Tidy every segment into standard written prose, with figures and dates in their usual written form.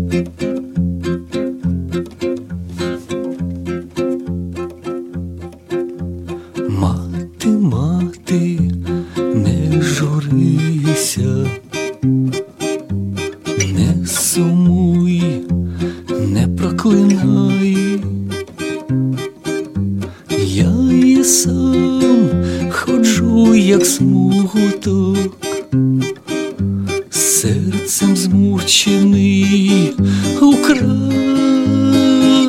Мати, мати, не журися, не сумуй, не проклинай. Я і сам ходжу, як смуток, серцем змучений у край.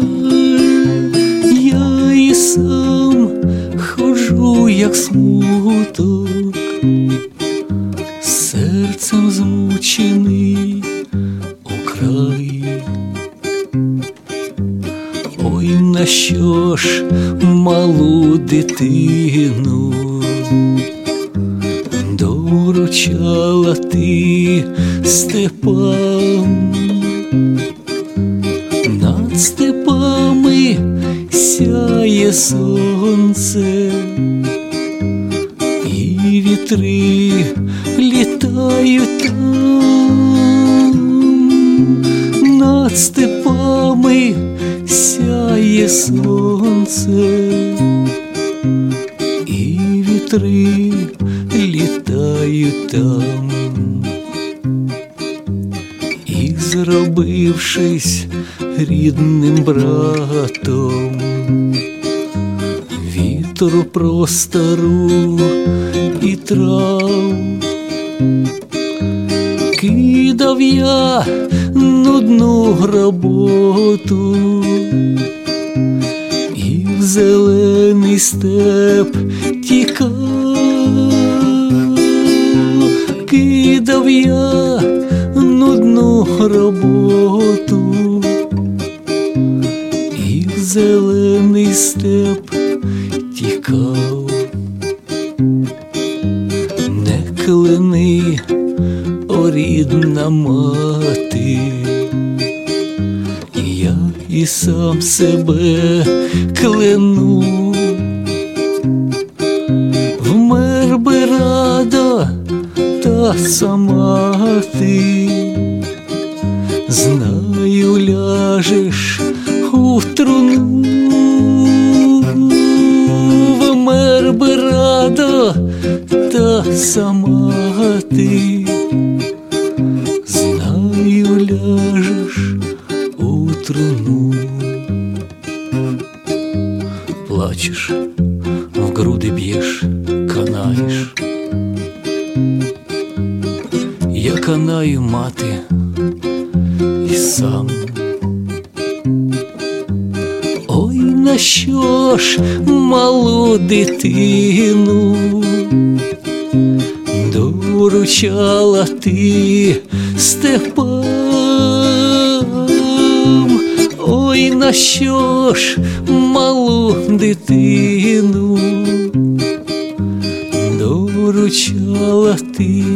Я і сам ходжу, як смуток, серцем змучений у край. Ой, на що ж малу дитину доручала ти степам? Над степами сяє сонце, і вітри літають там. Над степами сяє сонце, і вітри літають там. І, зробившись рідним братом вітру, простору і трав, кидав я нудну роботу і в зелений степ тікав. Кидав я нудну роботу і в зелений степ тікав. Не кляни, о рідна мати, я і сам себе кляну. Вмер би радо, та сама ти, знаю, ляжеш у труну. Вмер би радо, та сама ти, знаю, ляжеш у труну. Плачеш, в груди б'єш, канаєш. Я канаю, мати, і сам. Ой, на що ж малу дитину доручала ти степам? Ой, на що ж малу дитину доручала ти